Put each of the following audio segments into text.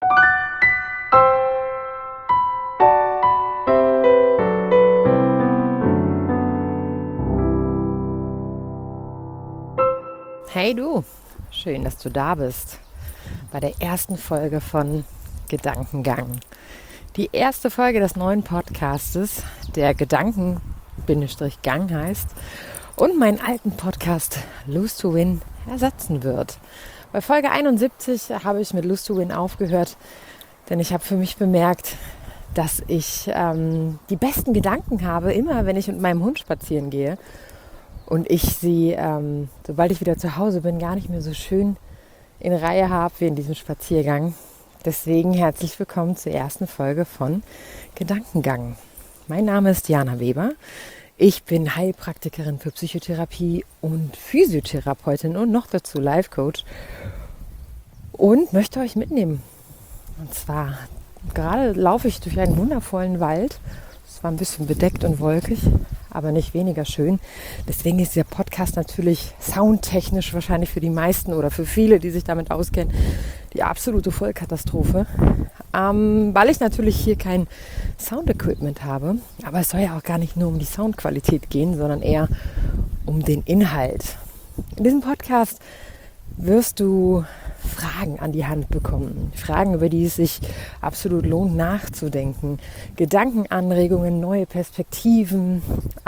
Hey du, schön, dass du da bist bei der ersten Folge von Gedankengang. Die erste Folge des neuen Podcastes, der Gedanken-Gang heißt und meinen alten Podcast Lose to Win ersetzen wird. Bei Folge 71 habe ich mit Lose to Win aufgehört, denn ich habe für mich bemerkt, dass ich die besten Gedanken habe, immer wenn ich mit meinem Hund spazieren gehe. Und ich sie, sobald ich wieder zu Hause bin, gar nicht mehr so schön in Reihe habe wie in diesem Spaziergang. Deswegen herzlich willkommen zur ersten Folge von Gedankengang. Mein Name ist Jana Weber. Ich bin Heilpraktikerin für Psychotherapie und Physiotherapeutin und noch dazu Life Coach und möchte euch mitnehmen. Und zwar, gerade laufe ich durch einen wundervollen Wald. Es war ein bisschen bedeckt und wolkig, aber nicht weniger schön. Deswegen ist dieser Podcast natürlich soundtechnisch wahrscheinlich für die meisten oder für viele, die sich damit auskennen, die absolute Vollkatastrophe. Weil ich natürlich hier kein Soundequipment habe. Aber es soll ja auch gar nicht nur um die Soundqualität gehen, sondern eher um den Inhalt. In diesem Podcast wirst du Fragen an die Hand bekommen. Fragen, über die es sich absolut lohnt nachzudenken. Gedankenanregungen, neue Perspektiven,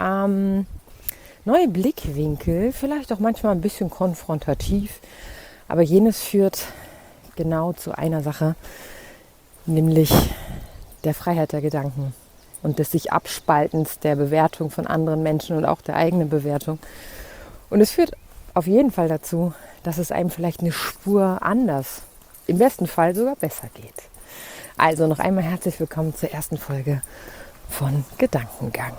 neue Blickwinkel, vielleicht auch manchmal ein bisschen konfrontativ. Aber jenes führt genau zu einer Sache, nämlich der Freiheit der Gedanken und des sich Abspaltens der Bewertung von anderen Menschen und auch der eigenen Bewertung. Und es führt auf jeden Fall dazu, dass es einem vielleicht eine Spur anders, im besten Fall sogar besser geht. Also noch einmal herzlich willkommen zur ersten Folge von Gedankengang.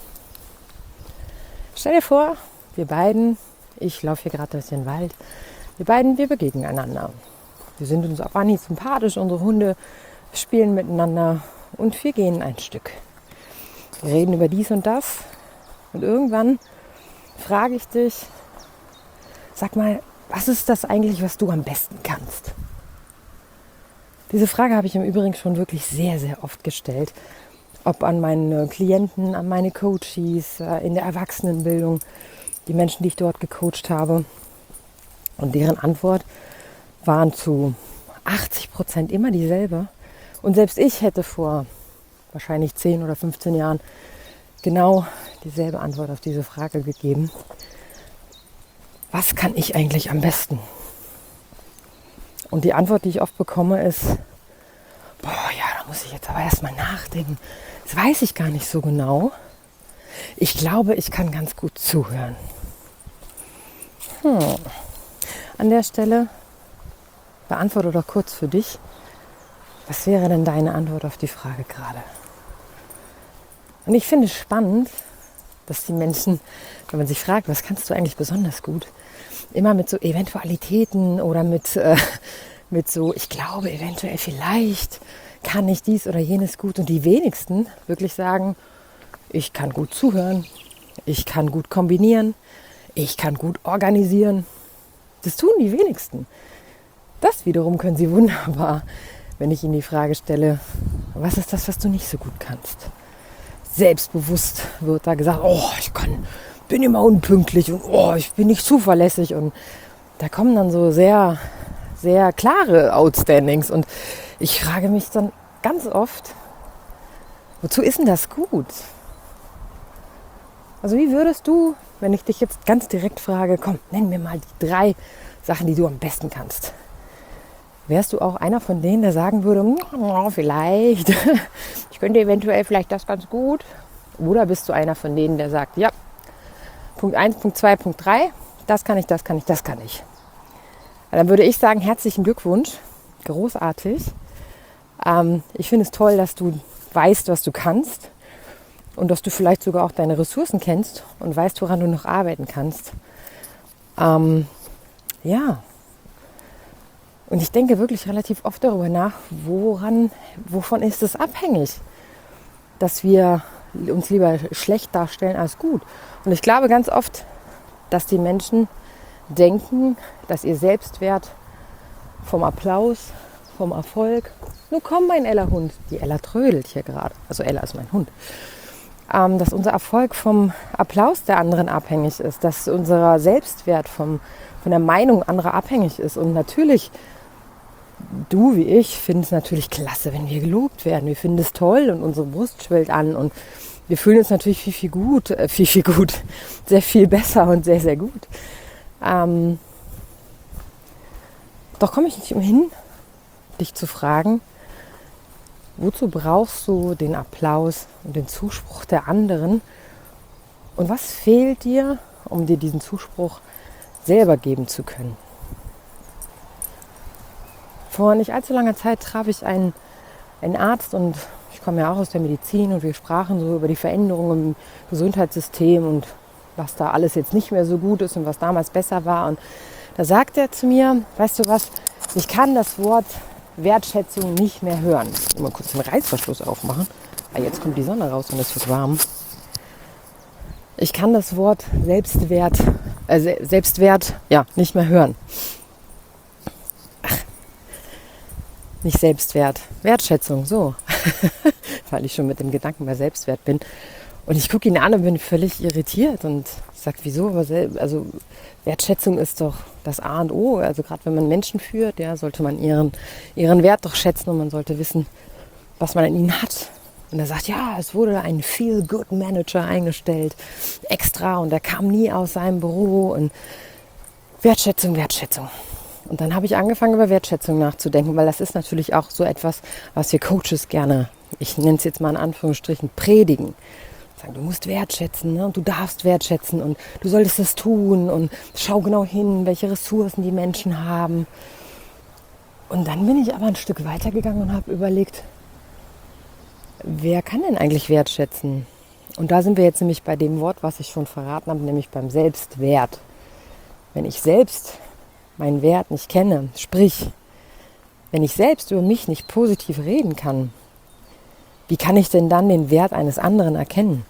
Stell dir vor, wir beiden, ich laufe hier gerade durch den Wald, wir begegnen einander. Wir sind uns auf Anhieb sympathisch, unsere Hunde spielen miteinander und wir gehen ein Stück. Wir reden über dies und das und irgendwann frage ich dich, sag mal, was ist das eigentlich, was du am besten kannst? Diese Frage habe ich im Übrigen schon wirklich sehr, sehr oft gestellt. Ob an meine Klienten, an meine Coaches, in der Erwachsenenbildung, die Menschen, die ich dort gecoacht habe. Und deren Antwort waren zu 80% immer dieselbe. Und selbst ich hätte vor wahrscheinlich 10 oder 15 Jahren genau dieselbe Antwort auf diese Frage gegeben. Was kann ich eigentlich am besten? Und die Antwort, die ich oft bekomme, ist, da muss ich jetzt aber erstmal nachdenken. Das weiß ich gar nicht so genau. Ich glaube, ich kann ganz gut zuhören. An der Stelle beantworte doch kurz für dich, was wäre denn deine Antwort auf die Frage gerade? Und ich finde es spannend, dass die Menschen, wenn man sich fragt, was kannst du eigentlich besonders gut, immer mit so Eventualitäten oder mit so, ich glaube, eventuell vielleicht kann ich dies oder jenes gut. Und die wenigsten wirklich sagen, ich kann gut zuhören, ich kann gut kombinieren, ich kann gut organisieren. Das tun die wenigsten. Das wiederum können sie wunderbar, wenn ich ihnen die Frage stelle, was ist das, was du nicht so gut kannst? Selbstbewusst wird da gesagt, bin immer unpünktlich und ich bin nicht zuverlässig. Und da kommen dann so sehr, sehr klare Outstandings. Und ich frage mich dann ganz oft, wozu ist denn das gut? Also wie würdest du, wenn ich dich jetzt ganz direkt frage, komm, nenn mir mal die 3 Sachen, die du am besten kannst. Wärst du auch einer von denen, der sagen würde, vielleicht, ich könnte eventuell vielleicht das ganz gut? Oder bist du einer von denen, der sagt, ja, Punkt 1, Punkt 2, Punkt 3, das kann ich. Dann würde ich sagen, herzlichen Glückwunsch, großartig. Ich finde es toll, dass du weißt, was du kannst und dass du vielleicht sogar auch deine Ressourcen kennst und weißt, woran du noch arbeiten kannst. Und ich denke wirklich relativ oft darüber nach, wovon ist es abhängig, dass wir uns lieber schlecht darstellen als gut. Und ich glaube ganz oft, dass die Menschen denken, dass ihr Selbstwert vom Applaus, vom Erfolg. Nun komm, mein Ella-Hund. Die Ella trödelt hier gerade. Also Ella ist mein Hund. Dass unser Erfolg vom Applaus der anderen abhängig ist. Dass unser Selbstwert von der Meinung anderer abhängig ist. Und natürlich, du wie ich, finden es natürlich klasse, wenn wir gelobt werden. Wir finden es toll und unsere Brust schwillt an. Und wir fühlen uns natürlich viel gut. Sehr viel besser und sehr, sehr gut. Doch komme ich nicht umhin, dich zu fragen, wozu brauchst du den Applaus und den Zuspruch der anderen? Und was fehlt dir, um dir diesen Zuspruch selber geben zu können? Vor nicht allzu langer Zeit traf ich einen Arzt und ich komme ja auch aus der Medizin und wir sprachen so über die Veränderungen im Gesundheitssystem und was da alles jetzt nicht mehr so gut ist und was damals besser war. Und da sagt er zu mir, weißt du was, ich kann das Wort Wertschätzung nicht mehr hören. Mal kurz den Reißverschluss aufmachen. Jetzt kommt die Sonne raus und es wird warm. Ich kann das Wort Selbstwert nicht mehr hören. Nicht Selbstwert, Wertschätzung, so. Weil ich schon mit dem Gedanken bei Selbstwert bin. Und ich gucke ihn an und bin völlig irritiert und sage, wieso? Also Wertschätzung ist doch das A und O. Also gerade wenn man Menschen führt, ja, sollte man ihren Wert doch schätzen und man sollte wissen, was man an ihnen hat. Und er sagt, ja, es wurde ein Feel-Good-Manager eingestellt, extra, und er kam nie aus seinem Büro. Und Wertschätzung. Und dann habe ich angefangen, über Wertschätzung nachzudenken, weil das ist natürlich auch so etwas, was wir Coaches gerne, ich nenne es jetzt mal in Anführungsstrichen, predigen. Sagen, du musst wertschätzen, ne? Und du darfst wertschätzen und du solltest es tun und schau genau hin, welche Ressourcen die Menschen haben. Und dann bin ich aber ein Stück weitergegangen und habe überlegt, wer kann denn eigentlich wertschätzen? Und da sind wir jetzt nämlich bei dem Wort, was ich schon verraten habe, nämlich beim Selbstwert. Wenn ich selbst meinen Wert nicht kenne, sprich, wenn ich selbst über mich nicht positiv reden kann, wie kann ich denn dann den Wert eines anderen erkennen?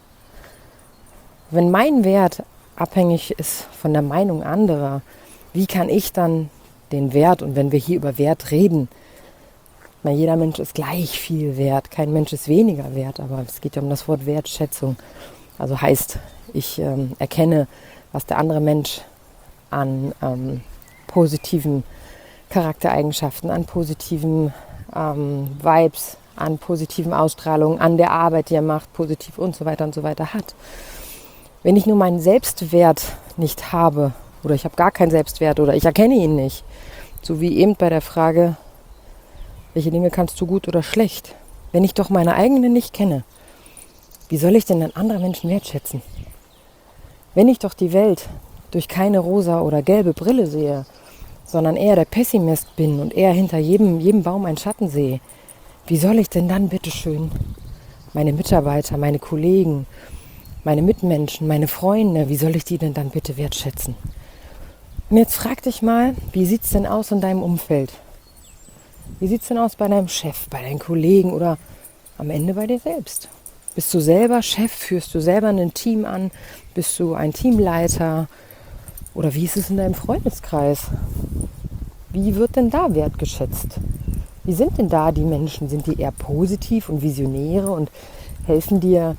Wenn mein Wert abhängig ist von der Meinung anderer, wie kann ich dann den Wert, und wenn wir hier über Wert reden, weil jeder Mensch ist gleich viel wert, kein Mensch ist weniger wert, aber es geht ja um das Wort Wertschätzung. Also heißt, ich erkenne, was der andere Mensch an positiven Charaktereigenschaften, an positiven Vibes, an positiven Ausstrahlungen, an der Arbeit, die er macht, positiv und so weiter hat. Wenn ich nur meinen Selbstwert nicht habe oder ich habe gar keinen Selbstwert oder ich erkenne ihn nicht, so wie eben bei der Frage, welche Dinge kannst du gut oder schlecht, wenn ich doch meine eigenen nicht kenne, wie soll ich denn dann andere Menschen wertschätzen? Wenn ich doch die Welt durch keine rosa oder gelbe Brille sehe, sondern eher der Pessimist bin und eher hinter jedem Baum einen Schatten sehe, wie soll ich denn dann bitteschön meine Mitarbeiter, meine Kollegen, meine Mitmenschen, meine Freunde, wie soll ich die denn dann bitte wertschätzen? Und jetzt frag dich mal, wie sieht es denn aus in deinem Umfeld? Wie sieht es denn aus bei deinem Chef, bei deinen Kollegen oder am Ende bei dir selbst? Bist du selber Chef? Führst du selber ein Team an? Bist du ein Teamleiter? Oder wie ist es in deinem Freundeskreis? Wie wird denn da wertgeschätzt? Wie sind denn da die Menschen? Sind die eher positiv und Visionäre und helfen dir,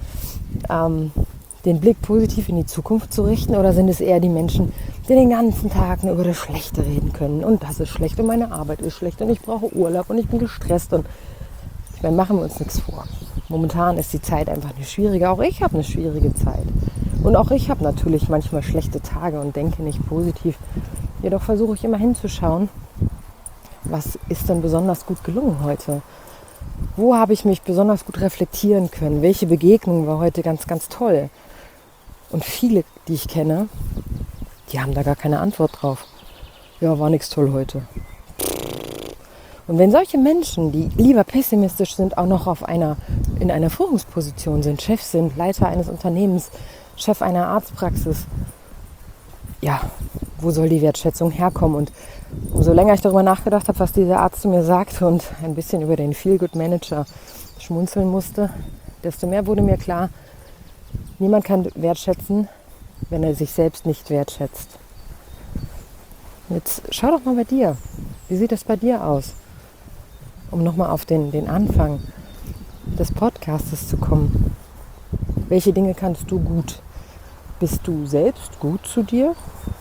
den Blick positiv in die Zukunft zu richten? Oder sind es eher die Menschen, die den ganzen Tag nur über das Schlechte reden können? Und das ist schlecht und meine Arbeit ist schlecht und ich brauche Urlaub und ich bin gestresst. Und ich meine, machen wir uns nichts vor. Momentan ist die Zeit einfach eine schwierige. Auch ich habe eine schwierige Zeit. Und auch ich habe natürlich manchmal schlechte Tage und denke nicht positiv. Jedoch versuche ich immer hinzuschauen, was ist denn besonders gut gelungen heute? Wo habe ich mich besonders gut reflektieren können? Welche Begegnung war heute ganz, ganz toll? Und viele, die ich kenne, die haben da gar keine Antwort drauf. Ja, war nichts toll heute. Und wenn solche Menschen, die lieber pessimistisch sind, auch noch in einer Führungsposition sind, Chef sind, Leiter eines Unternehmens, Chef einer Arztpraxis, ja, wo soll die Wertschätzung herkommen? Und umso länger ich darüber nachgedacht habe, was dieser Arzt zu mir sagte und ein bisschen über den Feel-Good-Manager schmunzeln musste, desto mehr wurde mir klar, niemand kann wertschätzen, wenn er sich selbst nicht wertschätzt. Jetzt schau doch mal bei dir. Wie sieht das bei dir aus? um nochmal auf den Anfang des Podcastes zu kommen. Welche Dinge kannst du gut? Bist du selbst gut zu dir?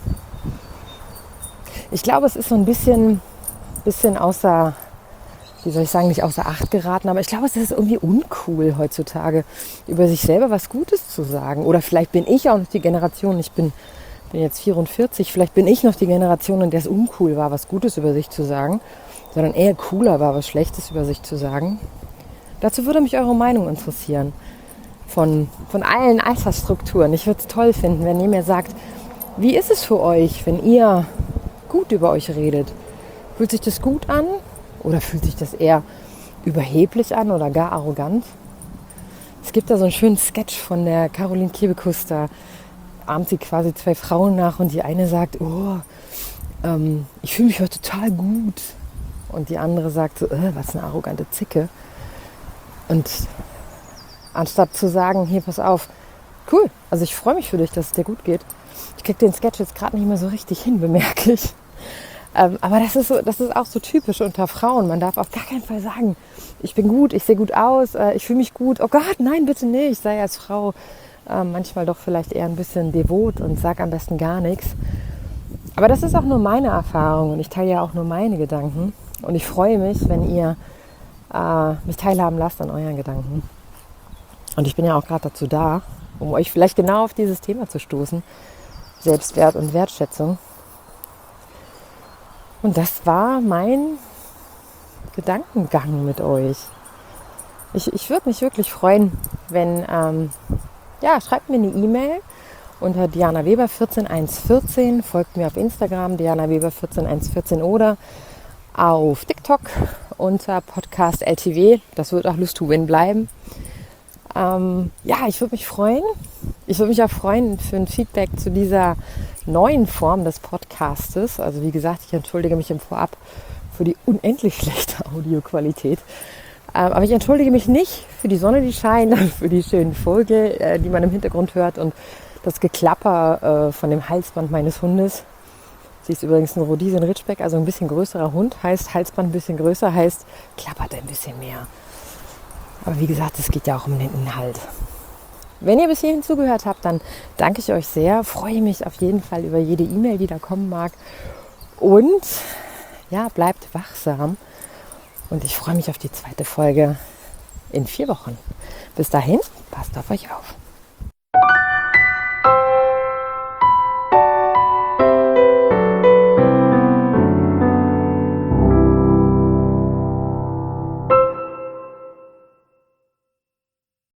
Ich glaube, es ist so ein bisschen außer, wie soll ich sagen, nicht außer Acht geraten, aber ich glaube, es ist irgendwie uncool heutzutage, über sich selber was Gutes zu sagen. Oder vielleicht bin ich auch noch die Generation, ich bin jetzt 44, vielleicht bin ich noch die Generation, in der es uncool war, was Gutes über sich zu sagen, sondern eher cooler war, was Schlechtes über sich zu sagen. Dazu würde mich eure Meinung interessieren. Von allen Altersstrukturen. Ich würde es toll finden, wenn ihr mir sagt, wie ist es für euch, wenn ihr gut über euch redet? Fühlt sich das gut an oder fühlt sich das eher überheblich an oder gar arrogant? Es gibt da so einen schönen Sketch von der Caroline Kebekus, da ahmt sie quasi zwei Frauen nach und die eine sagt, ich fühle mich heute total gut. Und die andere sagt so, was eine arrogante Zicke. Und anstatt zu sagen, hier, pass auf, cool, also ich freue mich für dich, dass es dir gut geht. Ich kriege den Sketch jetzt gerade nicht mehr so richtig hin, bemerke ich. Aber das ist auch so typisch unter Frauen. Man darf auf gar keinen Fall sagen, ich bin gut, ich sehe gut aus, ich fühle mich gut. Oh Gott, nein, bitte nicht. Ich sei als Frau manchmal doch vielleicht eher ein bisschen devot und sage am besten gar nichts. Aber das ist auch nur meine Erfahrung und ich teile ja auch nur meine Gedanken. Und ich freue mich, wenn ihr mich teilhaben lasst an euren Gedanken. Und ich bin ja auch gerade dazu da, um euch vielleicht genau auf dieses Thema zu stoßen. Selbstwert und Wertschätzung. Und das war mein Gedankengang mit euch. Ich würde mich wirklich freuen, wenn, schreibt mir eine E-Mail unter Diana Weber 14114, folgt mir auf Instagram, Diana Weber 14114 oder auf TikTok unter Podcast LTW. Das wird auch Lust to Win bleiben. Ich würde mich freuen. Ich würde mich auch freuen für ein Feedback zu dieser neuen Form des Podcastes. Also wie gesagt, ich entschuldige mich im Vorab für die unendlich schlechte Audioqualität. Aber ich entschuldige mich nicht für die Sonne, die scheint, für die schönen Vögel, die man im Hintergrund hört und das Geklapper von dem Halsband meines Hundes. Sie ist übrigens ein Rhodesian Ridgeback, also ein bisschen größerer Hund. Heißt Halsband ein bisschen größer, heißt klappert ein bisschen mehr. Aber wie gesagt, es geht ja auch um den Inhalt. Wenn ihr bis hierhin zugehört habt, dann danke ich euch sehr. Freue mich auf jeden Fall über jede E-Mail, die da kommen mag. Und ja, bleibt wachsam. Und ich freue mich auf die zweite Folge in 4 Wochen. Bis dahin, passt auf euch auf.